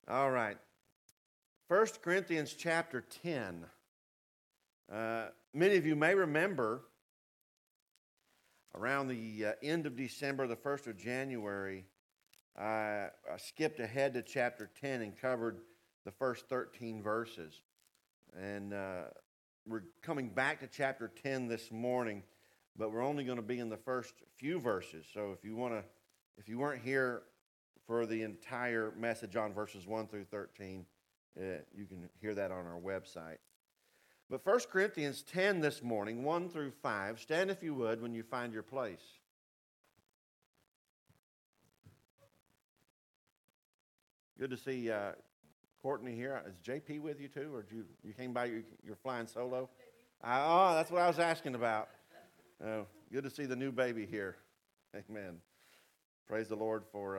All right. 1 Corinthians chapter 10. Many of you may remember around the end of December, the 1st of January, I skipped ahead to chapter 10 and covered the first 13 verses. And we're coming back to chapter 10 this morning, but we're only going to be in the first few verses. So if you weren't here for the entire message on verses 1 through 13, you can hear that on our website. But 1 Corinthians 10 this morning, 1 through 5. Stand if you would when you find your place. Good to see Courtney here. Is JP with you too, or you came by, you're flying solo? Oh, that's what I was asking about. Good to see the new baby here. Amen. Praise the Lord for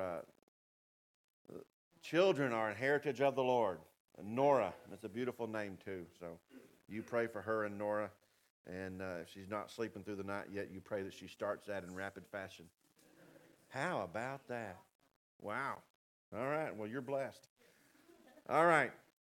children are a heritage of the Lord. Nora, that's a beautiful name too. So you pray for her and Nora, and if she's not sleeping through the night yet, you pray that she starts that in rapid fashion. How about that? Wow. All right, well, you're blessed. All right.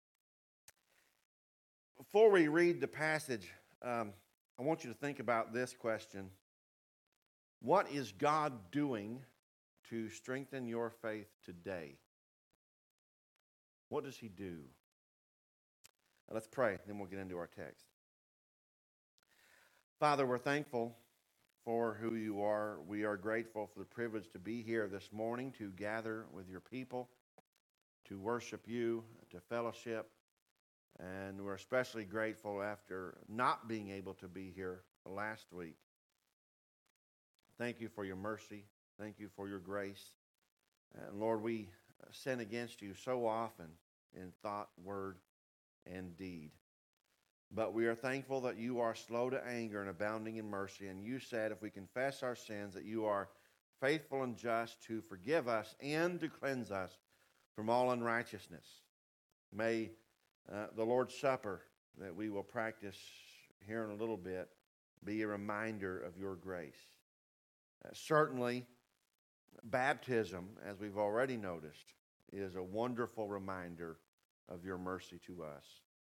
Before we read the passage, I want you to think about this question. What is God doing to strengthen your faith today? What does He do? Let's pray, then we'll get into our text. Father, we're thankful for who You are. We are grateful for the privilege to be here this morning, to gather with Your people, to worship You, to fellowship. And we're especially grateful after not being able to be here last week. Thank You for Your mercy. Thank You for Your grace. And Lord, we sin against You so often in thought, word, and deed. But we are thankful that You are slow to anger and abounding in mercy. And You said if we confess our sins that You are faithful and just to forgive us and to cleanse us from all unrighteousness. May the Lord's Supper that we will practice here in a little bit be a reminder of Your grace. Certainly, baptism, as we've already noticed, is a wonderful reminder of Your mercy to us.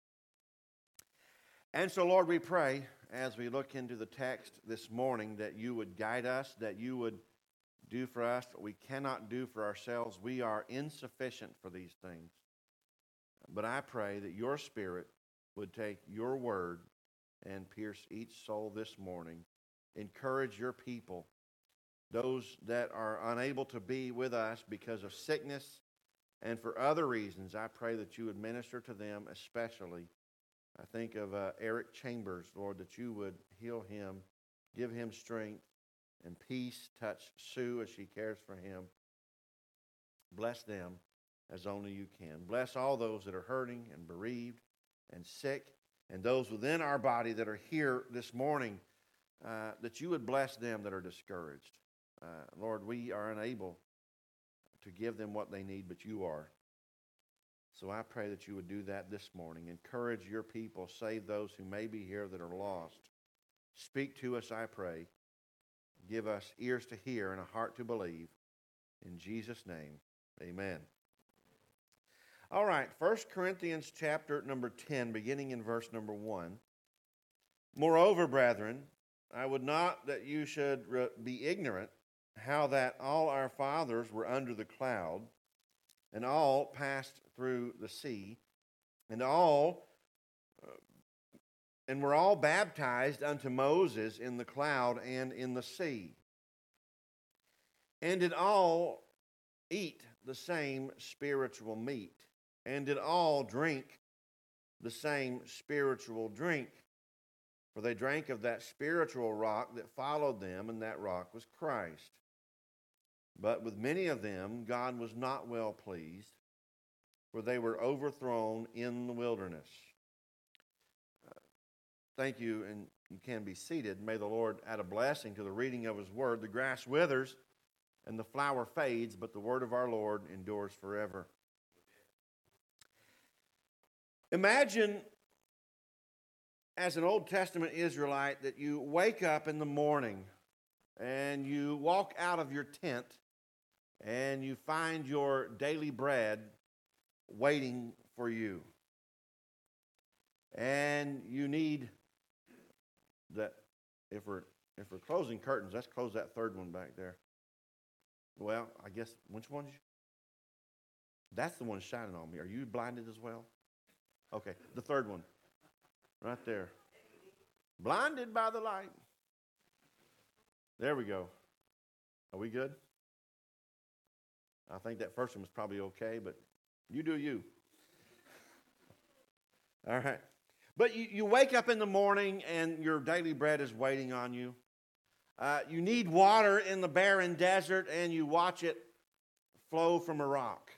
And so, Lord, we pray as we look into the text this morning that You would guide us, that You would do for us what we cannot do for ourselves. We are insufficient for these things. But I pray that Your Spirit would take Your word and pierce each soul this morning. Encourage Your people, those that are unable to be with us because of sickness and for other reasons. I pray that You would minister to them especially. I think of Eric Chambers, Lord, that You would heal him, give him strength and peace. Touch Sue as she cares for him. Bless them as only You can. Bless all those that are hurting and bereaved and sick, and those within our body that are here this morning, that You would bless them that are discouraged. Lord, we are unable to give them what they need, but You are. So I pray that You would do that this morning. Encourage Your people. Save those who may be here that are lost. Speak to us, I pray. Give us ears to hear and a heart to believe. In Jesus' name, amen. All right, 1 Corinthians chapter number 10, beginning in verse number 1. Moreover, brethren, I would not that you should be ignorant how that all our fathers were under the cloud, and all passed through the sea, and were all baptized unto Moses in the cloud and in the sea, and did all eat the same spiritual meat, and did all drink the same spiritual drink. For they drank of that spiritual rock that followed them, and that rock was Christ. But with many of them God was not well pleased, for they were overthrown in the wilderness. Thank you, and you can be seated. May the Lord add a blessing to the reading of His word. The grass withers and the flower fades, but the word of our Lord endures forever. Imagine, as an Old Testament Israelite, that you wake up in the morning and you walk out of your tent and you find your daily bread waiting for you. And you need that. If we're closing curtains, let's close that third one back there. Well, I guess, which one? That's the one shining on me. Are you blinded as well? Okay, the third one. Right there. Blinded by the light. There we go. Are we good? I think that first one was probably okay, but you do you. All right. But you wake up in the morning and your daily bread is waiting on you. You need water in the barren desert and you watch it flow from a rock.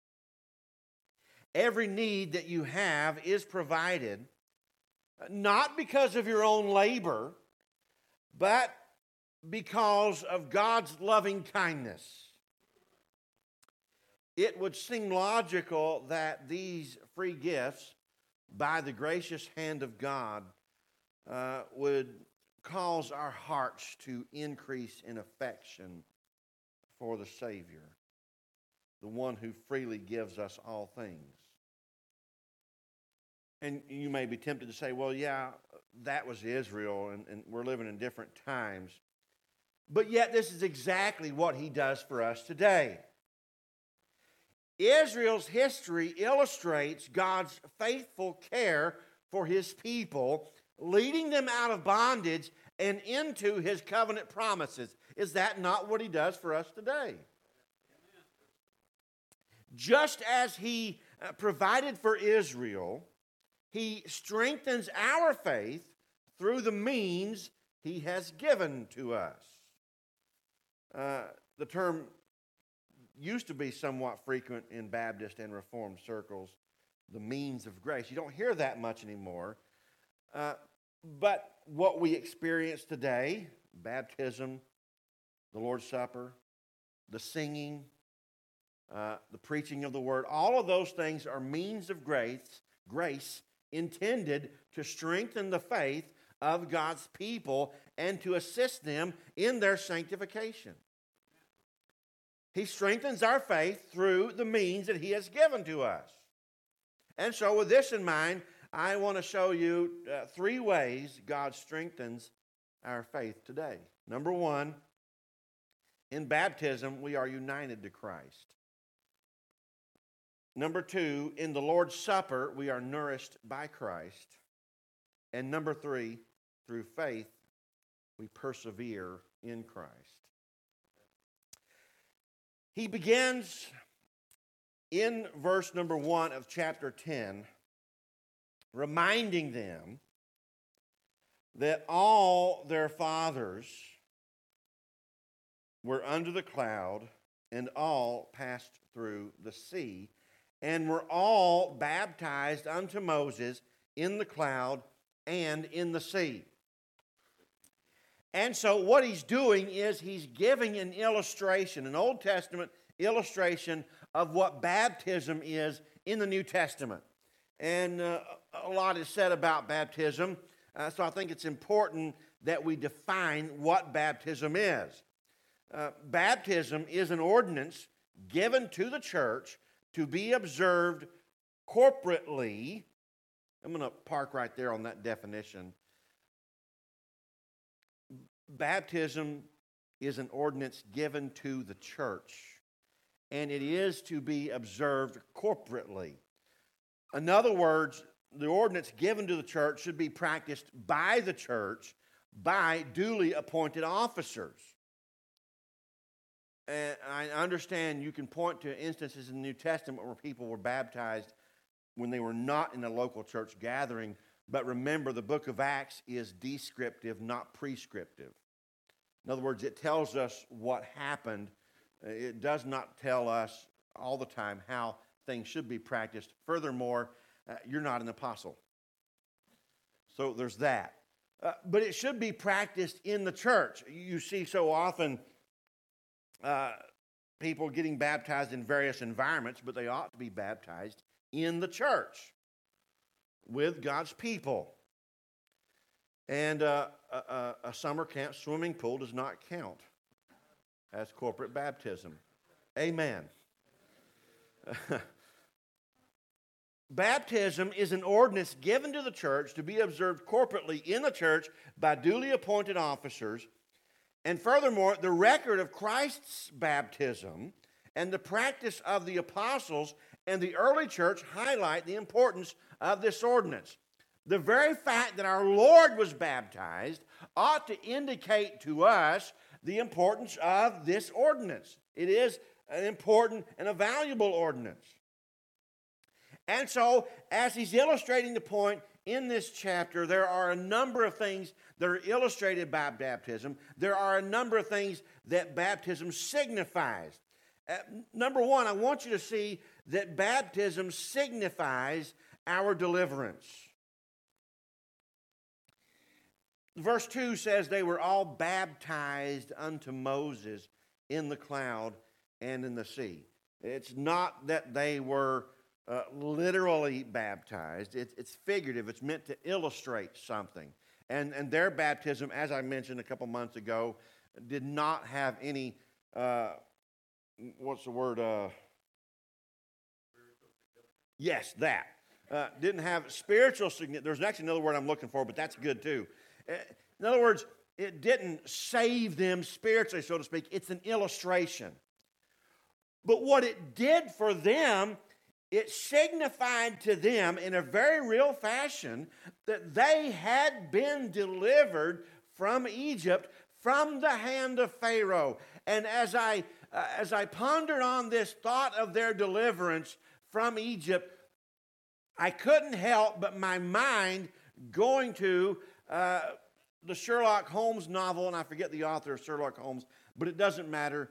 Every need that you have is provided, not because of your own labor, but because of God's loving kindness. It would seem logical that these free gifts, by the gracious hand of God, would cause our hearts to increase in affection for the Savior, the one who freely gives us all things. And you may be tempted to say, well, yeah, that was Israel, and we're living in different times. But yet this is exactly what he does for us today. Israel's history illustrates God's faithful care for his people, leading them out of bondage and into his covenant promises. Is that not what he does for us today? Just as he provided for Israel, he strengthens our faith through the means he has given to us. The term used to be somewhat frequent in Baptist and Reformed circles, the means of grace. You don't hear that much anymore. But what we experience today, baptism, the Lord's Supper, the singing, the preaching of the Word, all of those things are means of grace intended to strengthen the faith of God's people and to assist them in their sanctification. He strengthens our faith through the means that he has given to us. And so with this in mind, I want to show you 3 ways God strengthens our faith today. Number 1, in baptism, we are united to Christ. Number 2, in the Lord's Supper, we are nourished by Christ. And number 3, through faith, we persevere in Christ. He begins in verse number 1 of chapter 10, reminding them that all their fathers were under the cloud and all passed through the sea and were all baptized unto Moses in the cloud and in the sea. And so what he's doing is he's giving an illustration, an Old Testament illustration of what baptism is in the New Testament. And a lot is said about baptism, so I think it's important that we define what baptism is. Baptism is an ordinance given to the church to be observed corporately. I'm going to park right there on that definition. Baptism is an ordinance given to the church, and it is to be observed corporately. In other words, the ordinance given to the church should be practiced by the church by duly appointed officers. And I understand you can point to instances in the New Testament where people were baptized when they were not in a local church gathering. But remember, the book of Acts is descriptive, not prescriptive. In other words, it tells us what happened. It does not tell us all the time how things should be practiced. Furthermore, you're not an apostle. So there's that. But it should be practiced in the church. You see so often people getting baptized in various environments, but they ought to be baptized in the church with God's people. And a summer camp swimming pool does not count as corporate baptism. Amen. Baptism is an ordinance given to the church to be observed corporately in the church by duly appointed officers. And furthermore, the record of Christ's baptism and the practice of the apostles and the early church highlight the importance of this ordinance. The very fact that our Lord was baptized ought to indicate to us the importance of this ordinance. It is an important and a valuable ordinance. And so, as he's illustrating the point in this chapter, there are a number of things that are illustrated by baptism. There are a number of things that baptism signifies. Number one, I want you to see that baptism signifies our deliverance. Verse 2 says they were all baptized unto Moses in the cloud and in the sea. It's not that they were literally baptized. It's figurative. It's meant to illustrate something. And their baptism, as I mentioned a couple months ago, did not have any, what's the word? Yes, that. Didn't have spiritual significance. There's actually another word I'm looking for, but that's good too. In other words, it didn't save them spiritually, so to speak. It's an illustration. But what it did for them, it signified to them in a very real fashion that they had been delivered from Egypt, from the hand of Pharaoh. And as I pondered on this thought of their deliverance from Egypt, I couldn't help but my mind going to the Sherlock Holmes novel, and I forget the author of Sherlock Holmes, but it doesn't matter.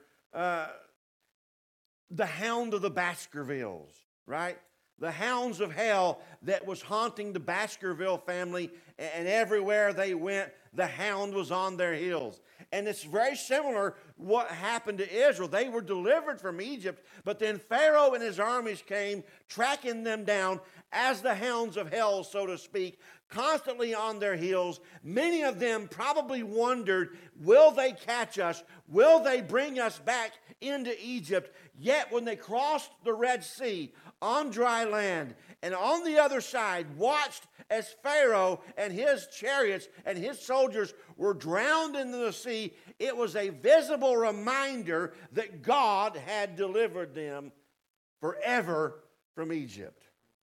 The Hound of the Baskervilles, right? The hounds of hell that was haunting the Baskerville family, and everywhere they went, the hound was on their heels. And it's very similar what happened to Israel. They were delivered from Egypt, but then Pharaoh and his armies came, tracking them down as the hounds of hell, so to speak, constantly on their heels. Many of them probably wondered, will they catch us? Will they bring us back into Egypt? Yet when they crossed the Red Sea on dry land, and on the other side watched as Pharaoh and his chariots and his soldiers were drowned in the sea, it was a visible reminder that God had delivered them forever from Egypt.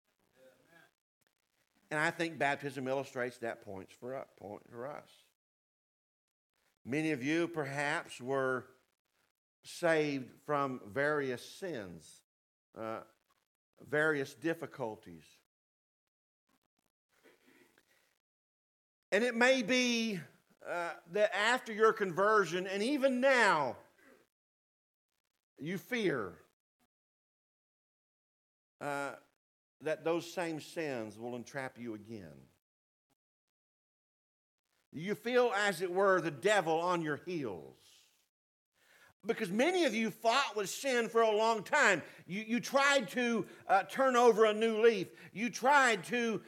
And I think baptism illustrates that point for us. Many of you perhaps were saved from various sins, various difficulties. And it may be that after your conversion, and even now, you fear that those same sins will entrap you again. You feel, as it were, the devil on your heels. Because many of you fought with sin for a long time. You tried to turn over a new leaf. You tried to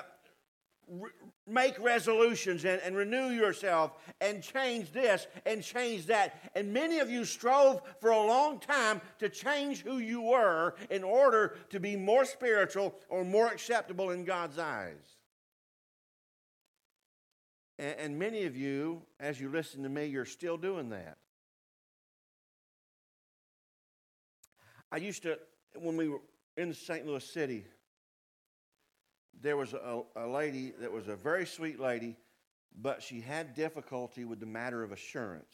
make resolutions and renew yourself and change this and change that. And many of you strove for a long time to change who you were in order to be more spiritual or more acceptable in God's eyes. And many of you, as you listen to me, you're still doing that. I used to, when we were in St. Louis City, there was a lady that was a very sweet lady, but she had difficulty with the matter of assurance.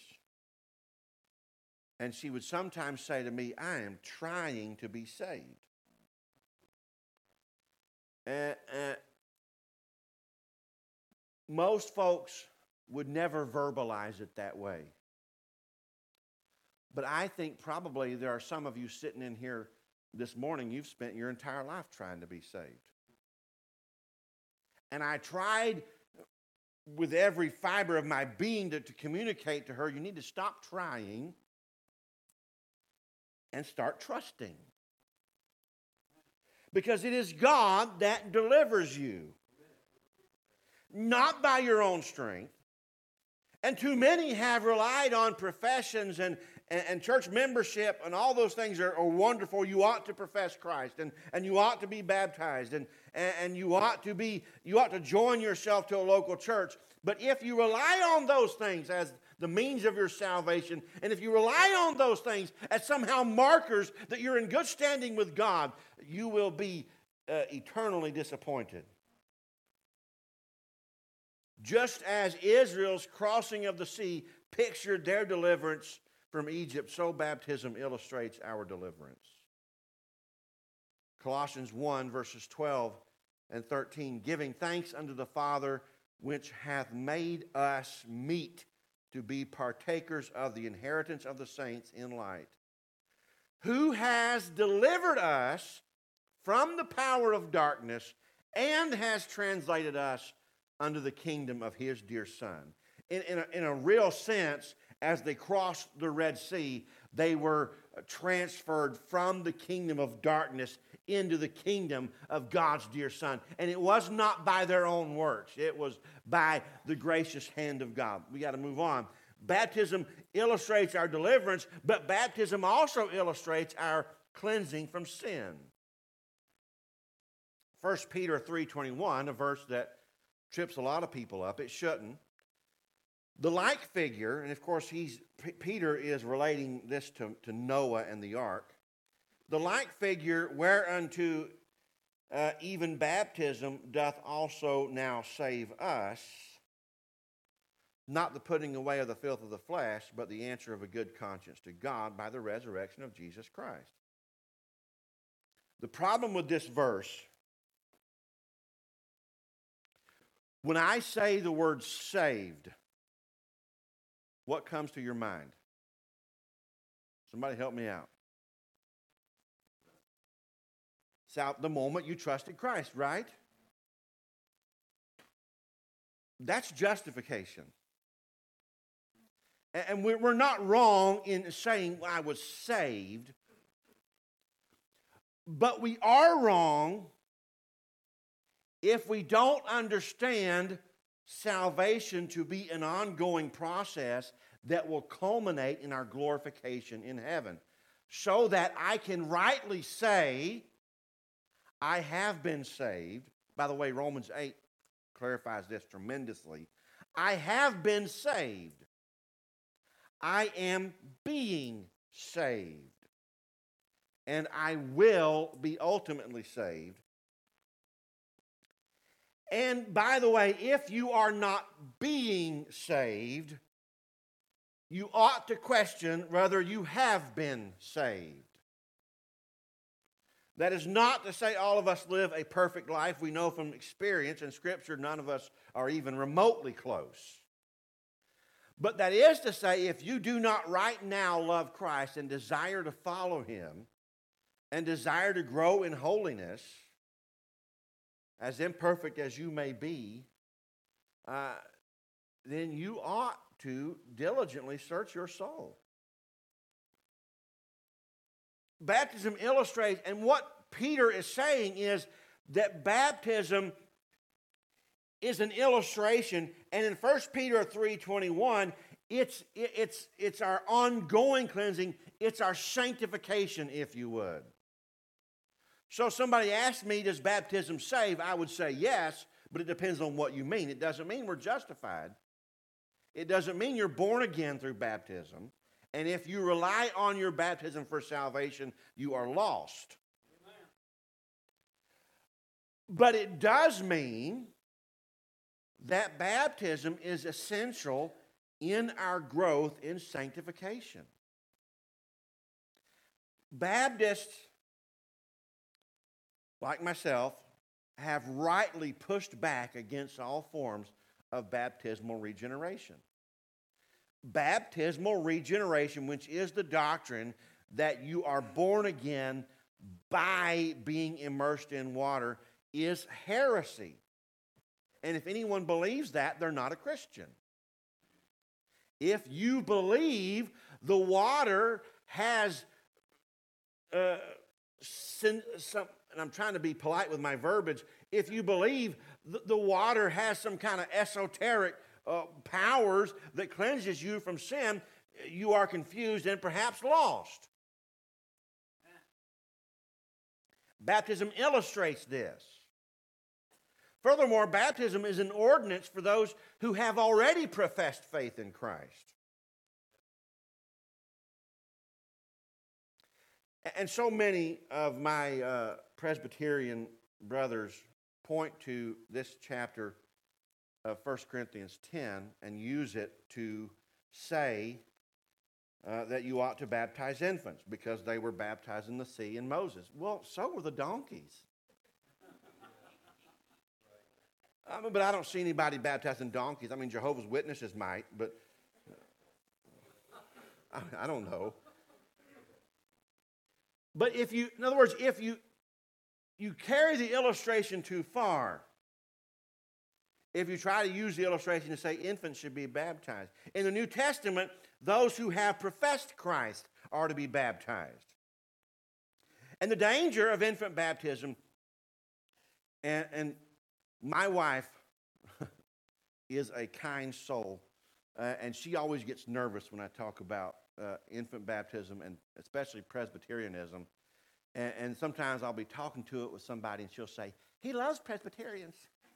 And she would sometimes say to me, I am trying to be saved. Most folks would never verbalize it that way. But I think probably there are some of you sitting in here this morning, you've spent your entire life trying to be saved. And I tried with every fiber of my being to communicate to her, you need to stop trying and start trusting. Because it is God that delivers you. Not by your own strength. And too many have relied on professions and and church membership and all those things are wonderful. You ought to profess Christ, and you ought to be baptized, and you ought to join yourself to a local church. But if you rely on those things as the means of your salvation, and if you rely on those things as somehow markers that you're in good standing with God, you will be eternally disappointed. Just as Israel's crossing of the sea pictured their deliverance from Egypt, so baptism illustrates our deliverance. Colossians 1, verses 12 and 13, giving thanks unto the Father, which hath made us meet to be partakers of the inheritance of the saints in light, who has delivered us from the power of darkness and has translated us unto the kingdom of his dear Son. In a real sense, as they crossed the Red Sea, they were transferred from the kingdom of darkness into the kingdom of God's dear Son. And it was not by their own works. It was by the gracious hand of God. We got to move on. Baptism illustrates our deliverance, but baptism also illustrates our cleansing from sin. 1 Peter 3:21, a verse that trips a lot of people up. It shouldn't. The like figure, and of course Peter is relating this to Noah and the ark. The like figure whereunto even baptism doth also now save us, not the putting away of the filth of the flesh, but the answer of a good conscience to God by the resurrection of Jesus Christ. The problem with this verse, when I say the word saved, what comes to your mind? Somebody help me out. The moment you trusted Christ, right? That's justification. And we're not wrong in saying, well, I was saved. But we are wrong if we don't understand salvation to be an ongoing process that will culminate in our glorification in heaven, so that I can rightly say, I have been saved. By the way, Romans 8 clarifies this tremendously. I have been saved. I am being saved. And I will be ultimately saved. And by the way, if you are not being saved, you ought to question whether you have been saved. That is not to say all of us live a perfect life. We know from experience and Scripture none of us are even remotely close. But that is to say, if you do not right now love Christ and desire to follow Him and desire to grow in holiness, as imperfect as you may be, then you ought to diligently search your soul. Baptism illustrates, and what Peter is saying is that baptism is an illustration, and in 1 Peter 3:21, it's our ongoing cleansing, it's our sanctification, if you would. So somebody asked me, does baptism save? I would say yes, but it depends on what you mean. It doesn't mean we're justified. It doesn't mean you're born again through baptism. And if you rely on your baptism for salvation, you are lost. Amen. But it does mean that baptism is essential in our growth in sanctification. Baptists, like myself, have rightly pushed back against all forms of baptismal regeneration. Baptismal regeneration, which is the doctrine that you are born again by being immersed in water, is heresy. And if anyone believes that, they're not a Christian. If you believe the water has and I'm trying to be polite with my verbiage, if you believe the water has some kind of esoteric powers that cleanses you from sin, you are confused and perhaps lost. Baptism illustrates this. Furthermore, baptism is an ordinance for those who have already professed faith in Christ. And so many of my Presbyterian brothers point to this chapter of 1 Corinthians 10 and use it to say that you ought to baptize infants because they were baptized in the sea in Moses. Well, so were the donkeys. But I don't see anybody baptizing donkeys. I mean, Jehovah's Witnesses might, but I don't know. But in other words, if you carry the illustration too far, if you try to use the illustration to say infants should be baptized. In the New Testament, those who have professed Christ are to be baptized. And the danger of infant baptism, and my wife is a kind soul, and she always gets nervous when I talk about infant baptism, and especially Presbyterianism. And sometimes I'll be talking to it with somebody, and she'll say, "He loves Presbyterians."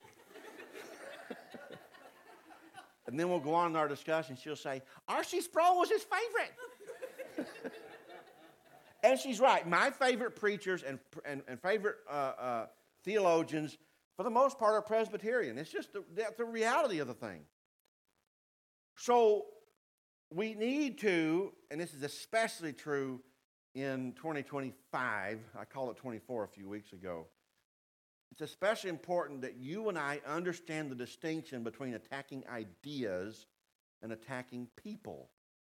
And then we'll go on in our discussion. She'll say, R.C. Sproul was his favorite. And she's right. My favorite preachers and favorite theologians, for the most part, are Presbyterian. It's just the reality of the thing. So we need to, and this is especially true in 2025. I called it 24 a few weeks ago. It's especially important that you and I understand the distinction between attacking ideas and attacking people.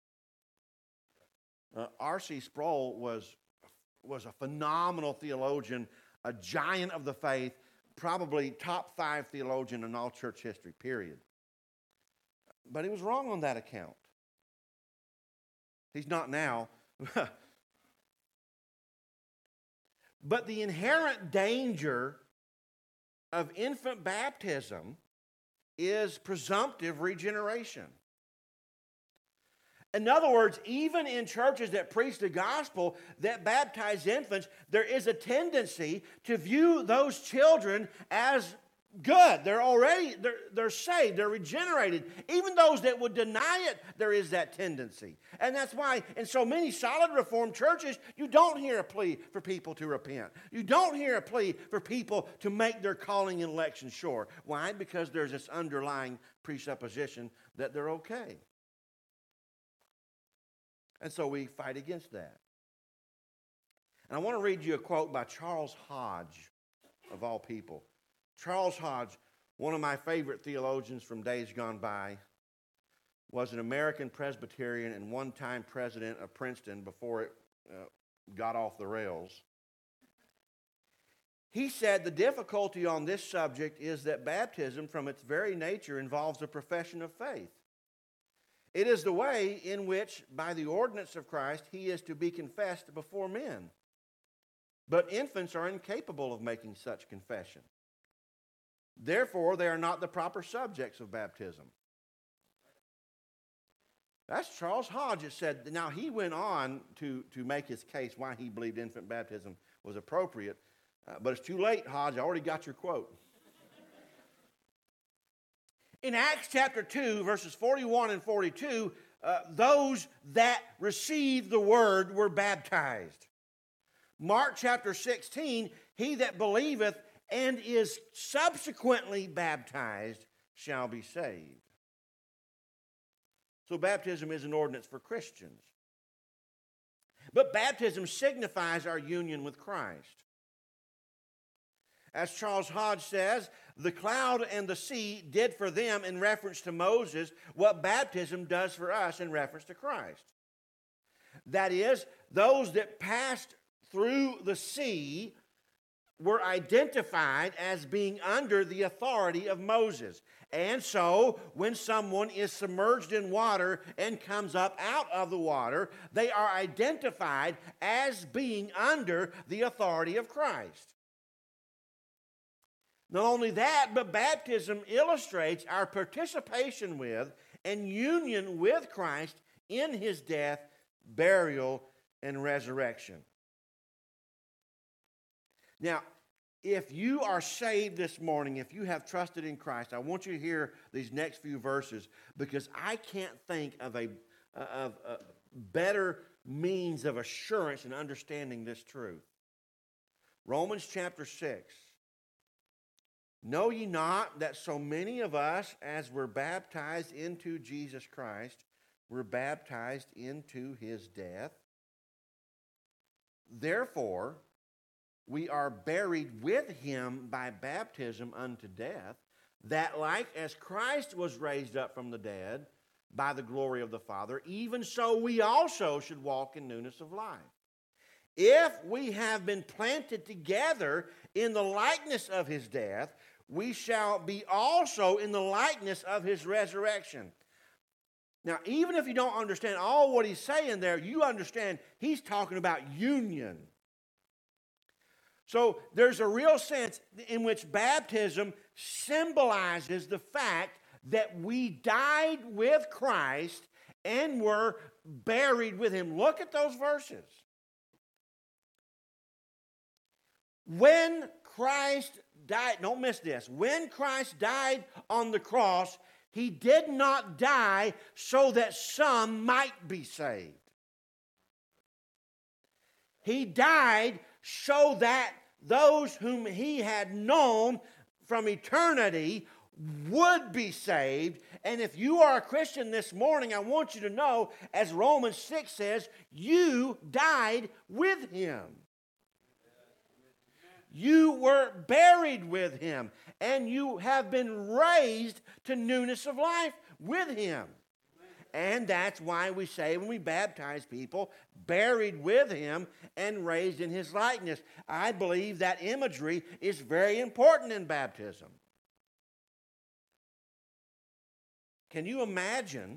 R.C. Sproul was a phenomenal theologian, a giant of the faith, probably top 5 theologian in all church history, period. But he was wrong on that account. He's not now. But the inherent danger of infant baptism is presumptive regeneration. In other words, even in churches that preach the gospel, that baptize infants, there is a tendency to view those children as good. They're saved, they're regenerated. Even those that would deny it, there is that tendency. And that's why in so many solid Reformed churches, you don't hear a plea for people to repent. You don't hear a plea for people to make their calling and election sure. Why? Because there's this underlying presupposition that they're okay. And so we fight against that. And I want to read you a quote by Charles Hodge, of all people. Charles Hodge, one of my favorite theologians from days gone by, was an American Presbyterian and one-time president of Princeton before it got off the rails. He said the difficulty on this subject is that baptism from its very nature involves a profession of faith. It is the way in which, by the ordinance of Christ, he is to be confessed before men. But infants are incapable of making such confession. Therefore, they are not the proper subjects of baptism. That's Charles Hodge. It said, now he went on to make his case why he believed infant baptism was appropriate. But it's too late, Hodge. I already got your quote. In Acts chapter 2, verses 41 and 42, those that received the word were baptized. Mark chapter 16, he that believeth and is subsequently baptized shall be saved. So baptism is an ordinance for Christians. But baptism signifies our union with Christ. As Charles Hodge says, the cloud and the sea did for them in reference to Moses what baptism does for us in reference to Christ. That is, those that passed through the sea were identified as being under the authority of Moses. And so, when someone is submerged in water and comes up out of the water, they are identified as being under the authority of Christ. Not only that, but baptism illustrates our participation with and union with Christ in his death, burial, and resurrection. Now, if you are saved this morning, if you have trusted in Christ, I want you to hear these next few verses, because I can't think of a better means of assurance and understanding this truth. Romans chapter 6. Know ye not that so many of us, as were baptized into Jesus Christ, were baptized into his death? Therefore, we are buried with him by baptism unto death, that like as Christ was raised up from the dead by the glory of the Father, even so we also should walk in newness of life. If we have been planted together in the likeness of his death, we shall be also in the likeness of his resurrection. Now, even if you don't understand all what he's saying there, you understand he's talking about union. So there's a real sense in which baptism symbolizes the fact that we died with Christ and were buried with him. Look at those verses. When Christ died, don't miss this, when Christ died on the cross, he did not die so that some might be saved. He died so that those whom he had known from eternity would be saved. And if you are a Christian this morning, I want you to know, as Romans 6 says, you died with him. You were buried with him, and you have been raised to newness of life with him. And that's why we say when we baptize people, buried with him and raised in his likeness. I believe that imagery is very important in baptism. Can you imagine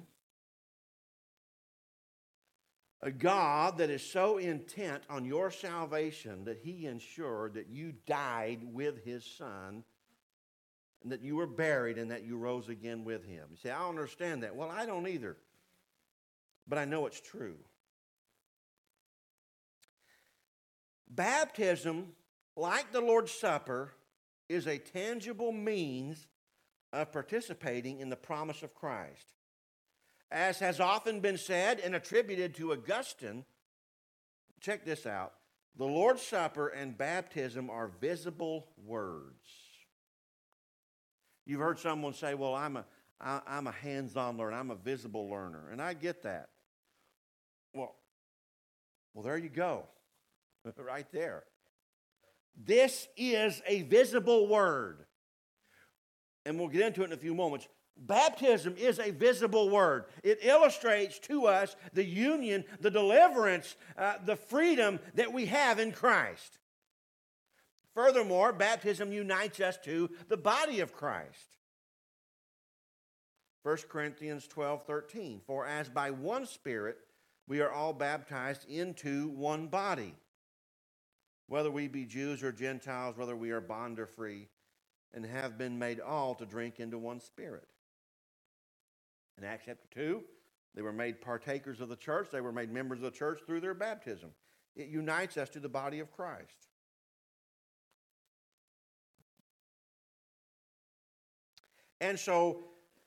a God that is so intent on your salvation that he ensured that you died with his Son, and that you were buried and that you rose again with him? You say, I don't understand that. Well, I don't either. But I know it's true. Baptism, like the Lord's Supper, is a tangible means of participating in the promise of Christ. As has often been said and attributed to Augustine, check this out. The Lord's Supper and baptism are visible words. You've heard someone say, well, I'm a hands-on learner. I'm a visible learner. And I get that. Well, there you go. Right there. This is a visible word. And we'll get into it in a few moments. Baptism is a visible word. It illustrates to us the union, the deliverance, the freedom that we have in Christ. Furthermore, baptism unites us to the body of Christ. 1 Corinthians 12:13. For as by one Spirit we are all baptized into one body, whether we be Jews or Gentiles, whether we are bond or free, and have been made all to drink into one Spirit. In Acts chapter 2, they were made partakers of the church. They were made members of the church through their baptism. It unites us to the body of Christ. And so,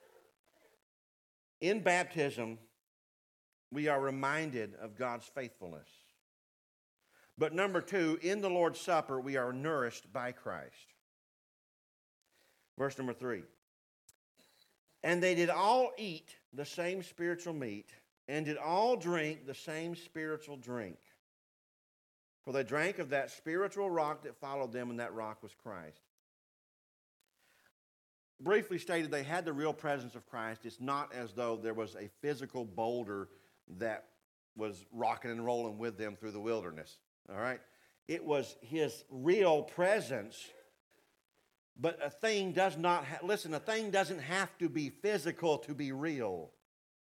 in baptism, we are reminded of God's faithfulness. But number two, in the Lord's Supper, we are nourished by Christ. Verse number 3. And they did all eat the same spiritual meat, and did all drink the same spiritual drink. For they drank of that spiritual rock that followed them, and that rock was Christ. Briefly stated, they had the real presence of Christ. It's not as though there was a physical boulder that was rocking and rolling with them through the wilderness. All right? It was his real presence. But a thing does not, a thing doesn't have to be physical to be real.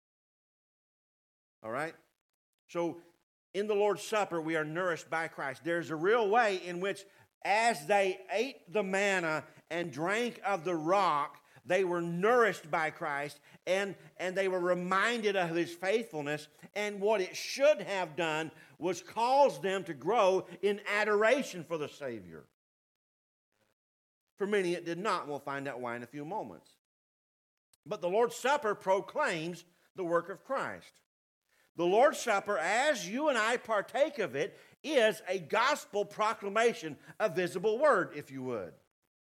All right? So, in the Lord's Supper, we are nourished by Christ. There's a real way in which, as they ate the manna and drank of the rock, They were nourished by Christ, and they were reminded of his faithfulness. And what it should have done was cause them to grow in adoration for the Savior. For many, it did not. We'll find out why in a few moments. But the Lord's Supper proclaims the work of Christ. The Lord's Supper, as you and I partake of it, is a gospel proclamation, a visible word, if you would.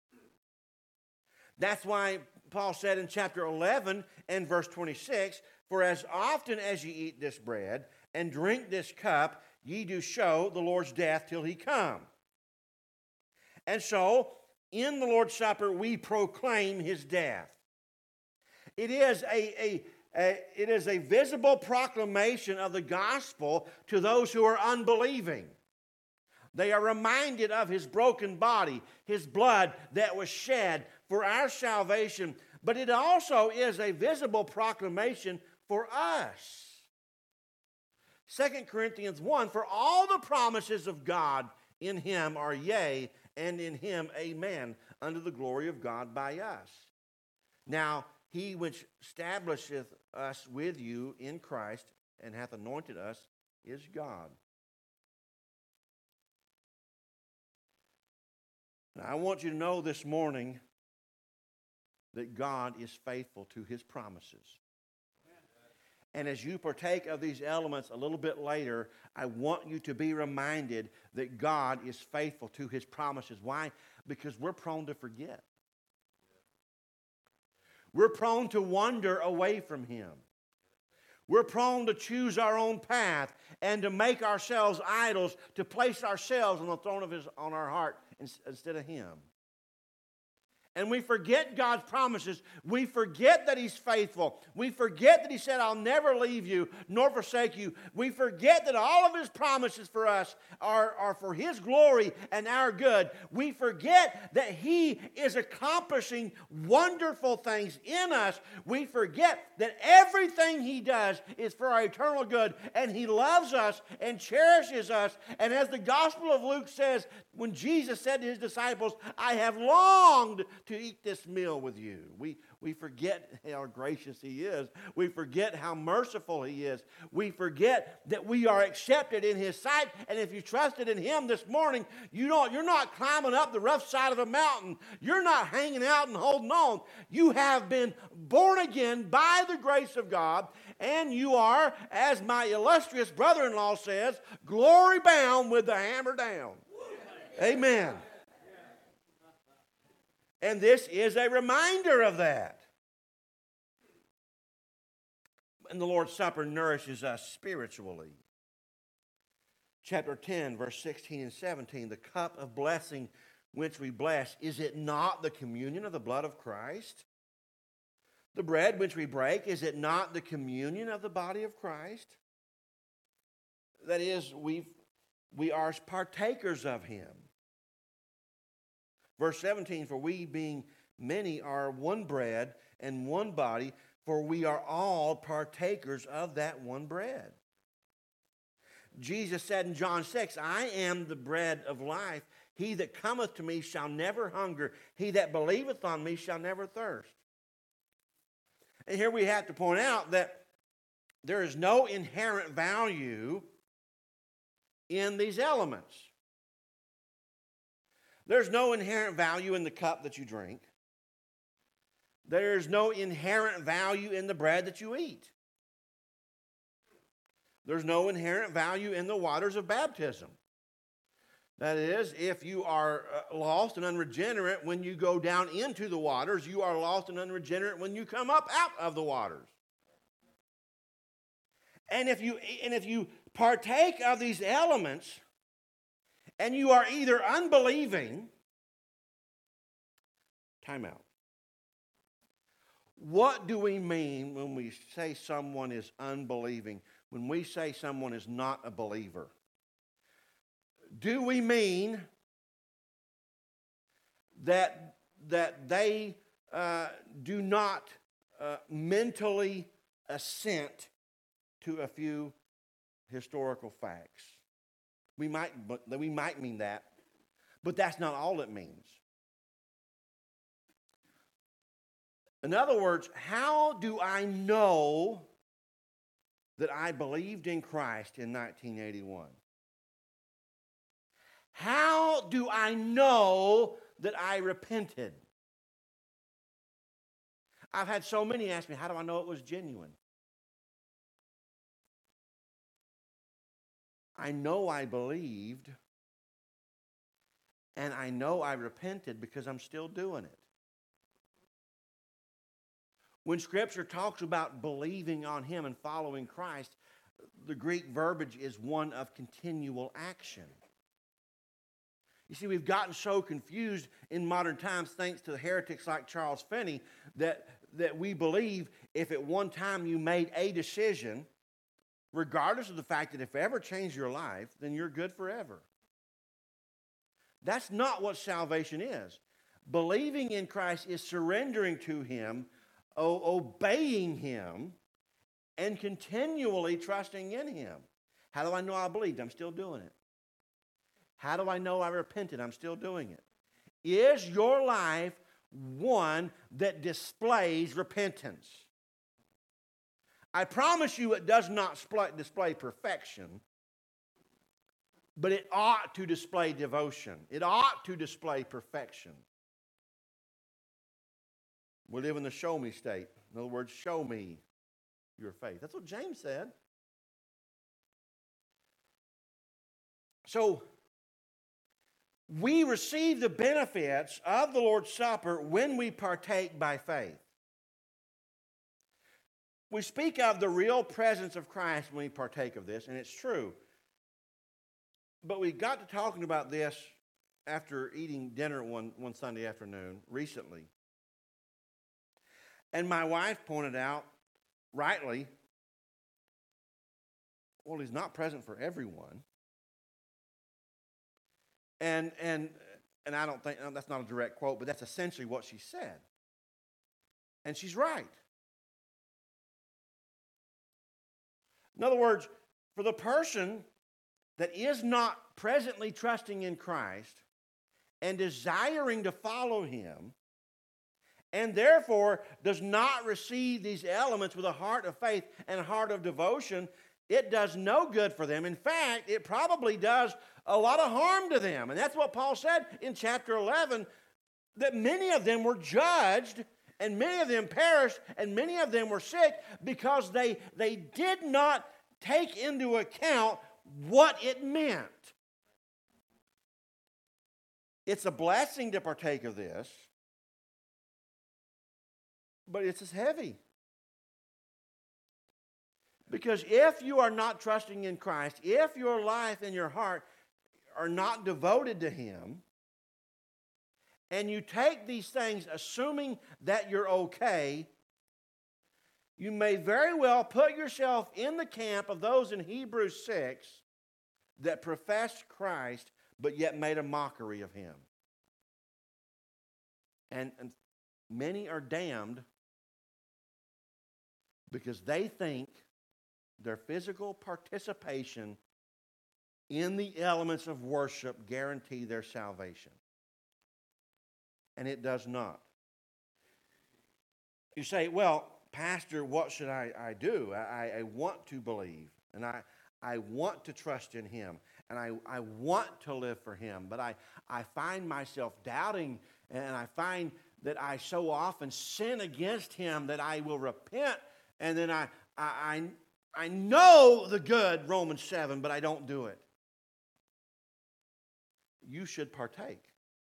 That's why Paul said in chapter 11 and verse 26, "For as often as ye eat this bread and drink this cup, ye do show the Lord's death till he come." And so, in the Lord's Supper, we proclaim his death. It is a visible proclamation of the gospel to those who are unbelieving. They are reminded of his broken body, his blood that was shed for our salvation. But it also is a visible proclamation for us. 2 Corinthians 1, "For all the promises of God in him are yea, and in him amen, unto the glory of God by us. Now he which establisheth us with you in Christ, and hath anointed us, is God." Now, I want you to know this morning that God is faithful to his promises. And as you partake of these elements a little bit later, I want you to be reminded that God is faithful to his promises. Why? Because we're prone to forget. We're prone to wander away from him. We're prone to choose our own path and to make ourselves idols, to place ourselves on the throne of on our heart instead of him. And we forget God's promises. We forget that he's faithful. We forget that he said, "I'll never leave you nor forsake you." We forget that all of his promises for us are for his glory and our good. We forget that he is accomplishing wonderful things in us. We forget that everything he does is for our eternal good, and he loves us and cherishes us. And as the Gospel of Luke says, when Jesus said to his disciples, "I have longed to eat this meal with you." We forget how gracious he is. We forget how merciful he is. We forget that we are accepted in his sight. And if you trusted in him this morning, you're not climbing up the rough side of a mountain. You're not hanging out and holding on. You have been born again by the grace of God, and you are, as my illustrious brother-in-law says, glory bound with the hammer down. Amen. And this is a reminder of that. And the Lord's Supper nourishes us spiritually. Chapter 10, verse 16 and 17, "The cup of blessing which we bless, is it not the communion of the blood of Christ? The bread which we break, is it not the communion of the body of Christ?" That is, we are partakers of him. Verse 17, "For we being many are one bread and one body, for we are all partakers of that one bread." Jesus said in John 6, "I am the bread of life. He that cometh to me shall never hunger. He that believeth on me shall never thirst." And here we have to point out that there is no inherent value in these elements. There's no inherent value in the cup that you drink. There's no inherent value in the bread that you eat. There's no inherent value in the waters of baptism. That is, if you are lost and unregenerate when you go down into the waters, you are lost and unregenerate when you come up out of the waters. And if you partake of these elements, and you are either unbelieving, time out. What do we mean when we say someone is unbelieving? When we say someone is not a believer? Do we mean that they do not mentally assent to a few historical facts? We might mean that, but that's not all it means. In other words, how do I know that I believed in Christ in 1981? How do I know that I repented? I've had so many ask me, how do I know it was genuine? I know I believed, and I know I repented because I'm still doing it. When Scripture talks about believing on Him and following Christ, the Greek verbiage is one of continual action. You see, we've gotten so confused in modern times, thanks to the heretics like Charles Finney, that we believe if at one time you made a decision, regardless of the fact that if it ever changed your life, then you're good forever. That's not what salvation is. Believing in Christ is surrendering to Him, obeying Him, and continually trusting in Him. How do I know I believed? I'm still doing it. How do I know I repented? I'm still doing it. Is your life one that displays repentance? I promise you it does not display perfection, but it ought to display devotion. It ought to display perfection. We live in the show me state. In other words, show me your faith. That's what James said. So, we receive the benefits of the Lord's Supper when we partake by faith. We speak of the real presence of Christ when we partake of this, and it's true. But we got to talking about this after eating dinner one Sunday afternoon recently. And my wife pointed out, rightly, well, He's not present for everyone. And I don't think, that's not a direct quote, but that's essentially what she said. And she's right. In other words, for the person that is not presently trusting in Christ and desiring to follow Him, and therefore does not receive these elements with a heart of faith and a heart of devotion, it does no good for them. In fact, it probably does a lot of harm to them. And that's what Paul said in chapter 11, that many of them were judged, and many of them perished, and many of them were sick because they did not take into account what it meant. It's a blessing to partake of this, but it's as heavy. Because if you are not trusting in Christ, if your life and your heart are not devoted to Him, and you take these things assuming that you're okay, you may very well put yourself in the camp of those in Hebrews 6 that professed Christ but yet made a mockery of Him. And many are damned because they think their physical participation in the elements of worship guarantee their salvation. And it does not. You say, well, Pastor, what should I do? I want to believe, and I want to trust in Him, and I want to live for Him, but I find myself doubting, and I find that I so often sin against Him that I will repent, and then I know the good, Romans 7, but I don't do it. You should partake.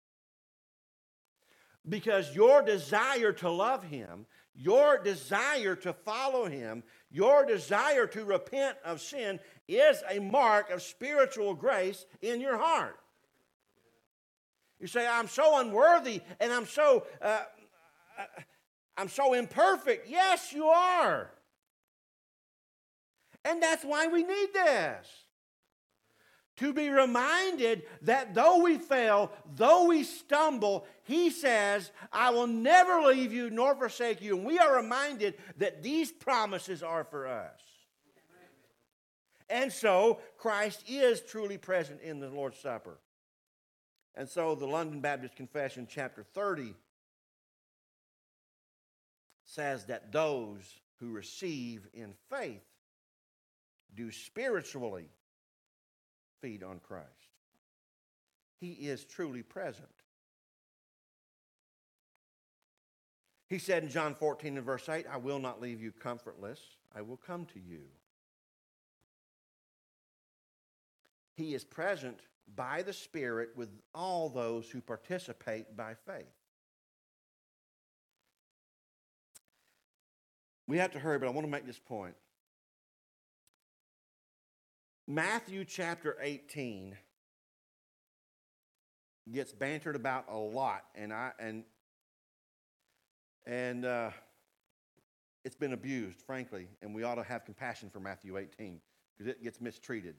Because your desire to love Him, your desire to follow Him, your desire to repent of sin is a mark of spiritual grace in your heart. You say, I'm so unworthy and I'm so imperfect. Yes, you are. And that's why we need this. To be reminded that though we fail, though we stumble, He says, I will never leave you nor forsake you. And we are reminded that these promises are for us. And so, Christ is truly present in the Lord's Supper. And so, the London Baptist Confession, chapter 30, says that those who receive in faith do spiritually feed on Christ. He is truly present. He said in John 14 and verse 8, I will not leave you comfortless. I will come to you. He is present by the Spirit with all those who participate by faith. We have to hurry, but I want to make this point. Matthew chapter 18 gets bantered about a lot, and it's been abused, frankly, and we ought to have compassion for Matthew 18 because it gets mistreated.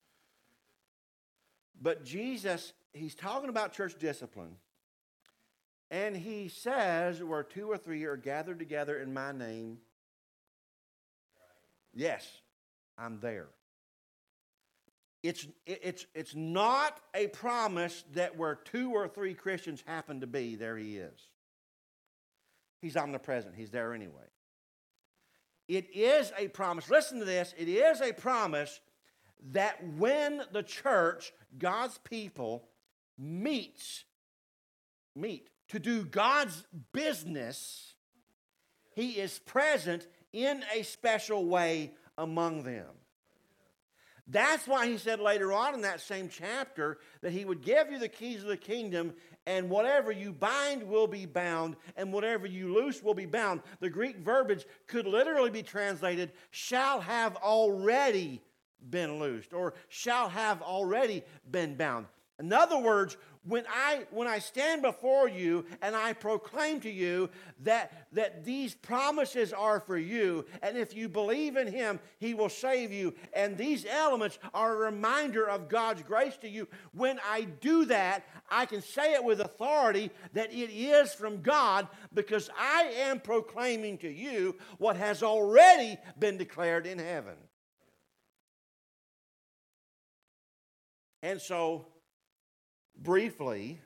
But Jesus, he's talking about church discipline, and he says, where 2 or 3 are gathered together in my name, yes, I'm there. It's not a promise that where 2 or 3 Christians happen to be, there he is. He's omnipresent. He's there anyway. It is a promise. Listen to this. It is a promise that when the church, God's people, meet to do God's business, he is present in a special way among them. That's why he said later on in that same chapter that he would give you the keys of the kingdom, and whatever you bind will be bound, and whatever you loose will be bound. The Greek verbiage could literally be translated, shall have already been loosed, or shall have already been bound. In other words, when I stand before you and I proclaim to you that these promises are for you, and if you believe in him, he will save you, and these elements are a reminder of God's grace to you, when I do that, I can say it with authority that it is from God, because I am proclaiming to you what has already been declared in heaven. And so, briefly,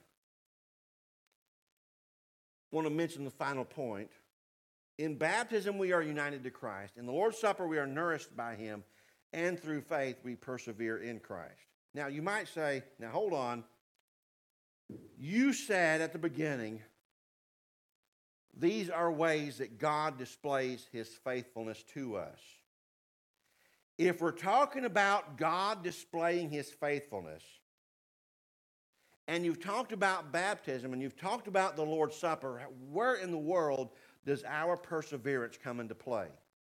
I want to mention the final point. In baptism, we are united to Christ. In the Lord's Supper, we are nourished by him. And through faith, we persevere in Christ. Now, you might say, now hold on. You said at the beginning, these are ways that God displays his faithfulness to us. If we're talking about God displaying his faithfulness, and you've talked about baptism, and you've talked about the Lord's Supper, where in the world does our perseverance come into play?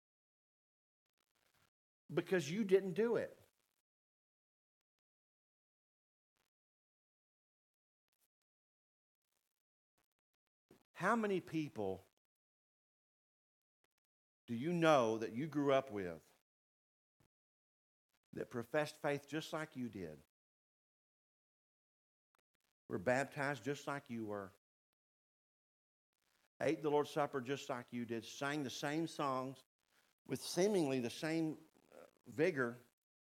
Because you didn't do it. How many people do you know that you grew up with that professed faith just like you did? Were baptized just like you were, ate the Lord's Supper just like you did, sang the same songs with seemingly the same vigor.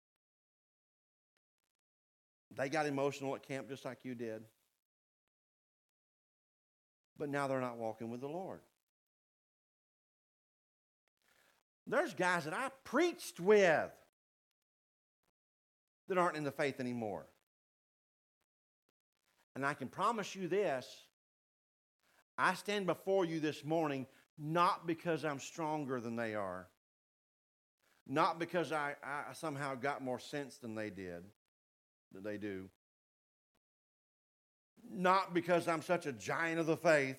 They got emotional at camp just like you did. But now they're not walking with the Lord. There's guys that I preached with that aren't in the faith anymore. And I can promise you this, I stand before you this morning not because I'm stronger than they are, not because I somehow got more sense than they do, not because I'm such a giant of the faith.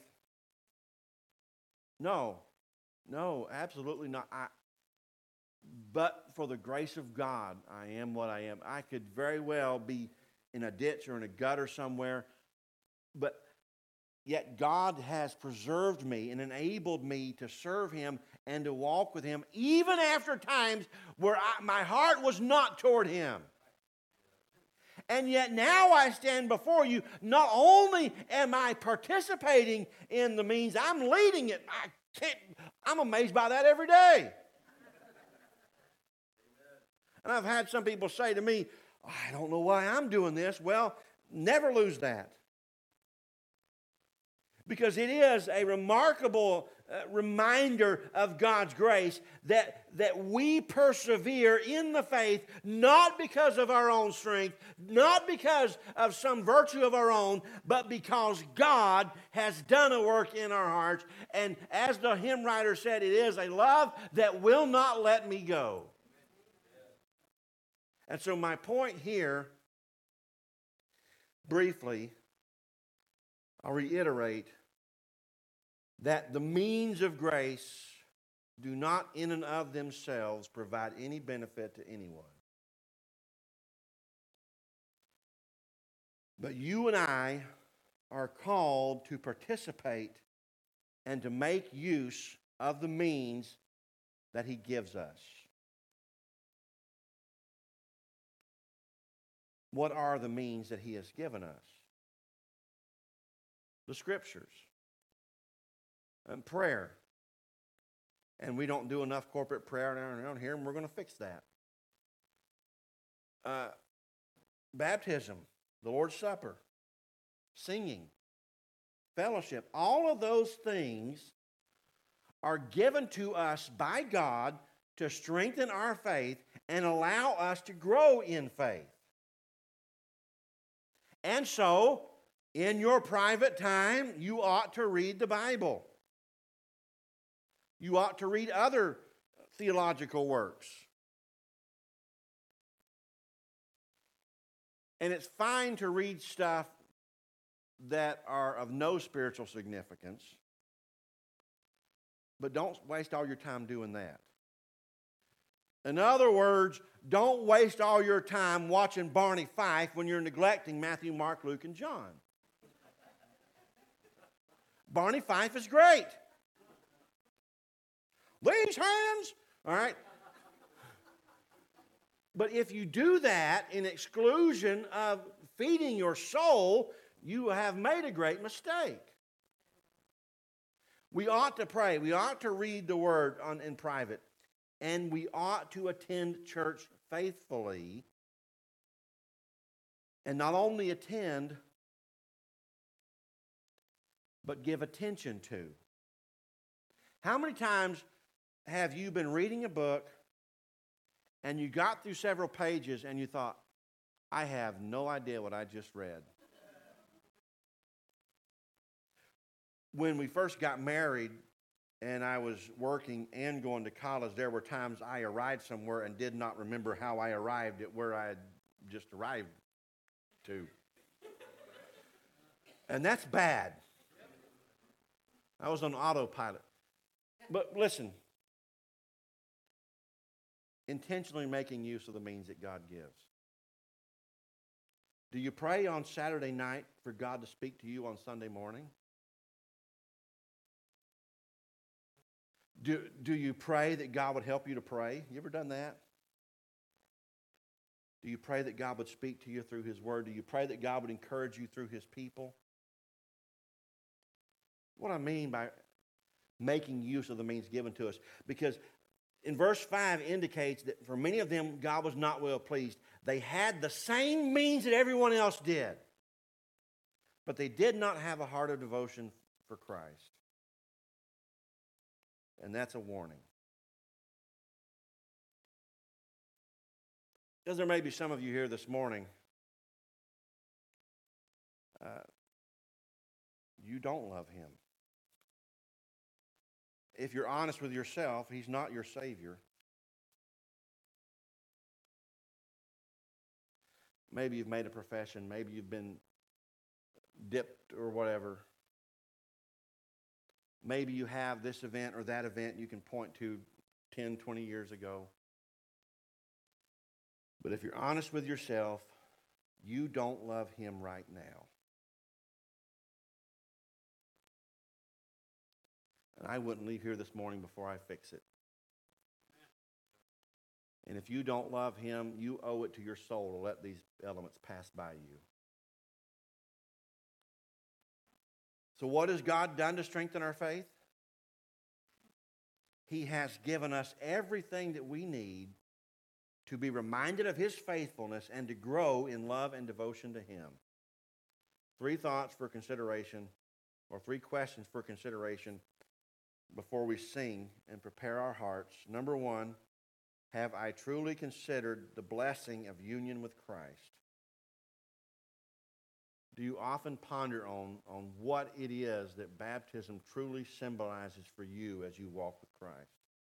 No, absolutely not. But for the grace of God, I am what I am. I could very well be in a ditch or in a gutter somewhere, but yet God has preserved me and enabled me to serve him and to walk with him, even after times where my heart was not toward him. And yet now I stand before you, not only am I participating in the means, I'm leading it. I'm amazed by that every day. And I've had some people say to me, I don't know why I'm doing this. Well, never lose that. Because it is a remarkable reminder of God's grace that we persevere in the faith not because of our own strength, not because of some virtue of our own, but because God has done a work in our hearts. And as the hymn writer said, it is a love that will not let me go. And so my point here, briefly, I'll reiterate that the means of grace do not in and of themselves provide any benefit to anyone. But you and I are called to participate and to make use of the means that He gives us. What are the means that He has given us? The Scriptures and prayer. And we don't do enough corporate prayer around here, and we're going to fix that. Baptism, the Lord's Supper, singing, fellowship, all of those things are given to us by God to strengthen our faith and allow us to grow in faith. And so, in your private time, you ought to read the Bible. You ought to read other theological works. And it's fine to read stuff that are of no spiritual significance, but don't waste all your time doing that. In other words, don't waste all your time watching Barney Fife when you're neglecting Matthew, Mark, Luke, and John. Barney Fife is great. These hands, all right? But if you do that in exclusion of feeding your soul, you have made a great mistake. We ought to pray. We ought to read the Word in private. And we ought to attend church faithfully. And not only attend, but give attention to. How many times have you been reading a book and you got through several pages and you thought, I have no idea what I just read? When we first got married and I was working and going to college, there were times I arrived somewhere and did not remember how I arrived at where I had just arrived to. And that's bad. I was on autopilot. But listen, intentionally making use of the means that God gives. Do you pray on Saturday night for God to speak to you on Sunday morning? Do you pray that God would help you to pray? You ever done that? Do you pray that God would speak to you through His Word? Do you pray that God would encourage you through His people? What I mean by making use of the means given to us, because in verse 5 indicates that for many of them, God was not well pleased. They had the same means that everyone else did, but they did not have a heart of devotion for Christ. And that's a warning. Because there may be some of you here this morning, you don't love Him. If you're honest with yourself, He's not your Savior. Maybe you've made a profession. Maybe you've been dipped or whatever. Maybe you have this event or that event you can point to 10, 20 years ago. But if you're honest with yourself, you don't love Him right now. And I wouldn't leave here this morning before I fix it. And if you don't love Him, you owe it to your soul to let these elements pass by you. So what has God done to strengthen our faith? He has given us everything that we need to be reminded of His faithfulness and to grow in love and devotion to Him. 3 thoughts for consideration, or 3 questions for consideration before we sing and prepare our hearts. Number one, have I truly considered the blessing of union with Christ? Do you often ponder on what it is that baptism truly symbolizes for you as you walk with Christ?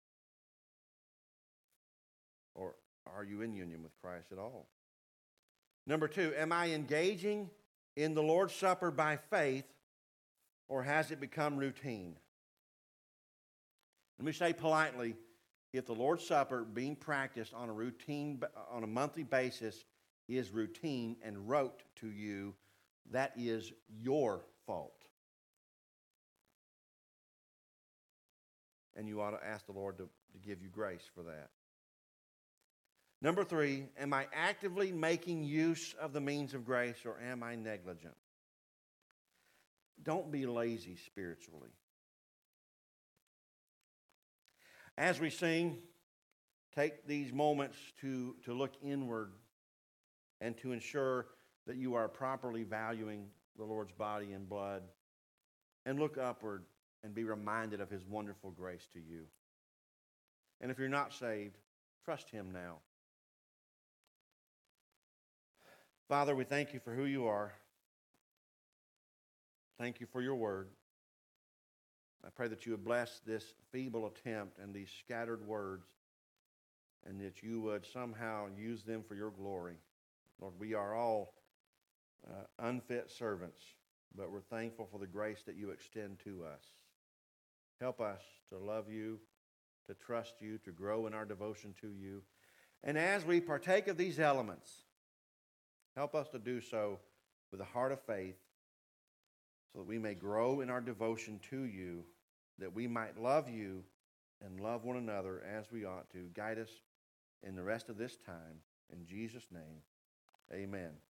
Or are you in union with Christ at all? Number two, am I engaging in the Lord's Supper by faith, or has it become routine? Let me say politely, if the Lord's Supper being practiced on a monthly basis is routine and rote to you, that is your fault. And you ought to ask the Lord to give you grace for that. Number three, am I actively making use of the means of grace, or am I negligent? Don't be lazy spiritually. As we sing, take these moments to look inward and to ensure that you are properly valuing the Lord's body and blood, and look upward and be reminded of His wonderful grace to you. And if you're not saved, trust Him now. Father, we thank you for who you are. Thank you for your word. I pray that you would bless this feeble attempt and these scattered words, and that you would somehow use them for your glory. Lord, we are all unfit servants, but we're thankful for the grace that you extend to us. Help us to love you, to trust you, to grow in our devotion to you. And as we partake of these elements, help us to do so with a heart of faith, so that we may grow in our devotion to you, that we might love you and love one another as we ought to. Guide us in the rest of this time. In Jesus' name, amen.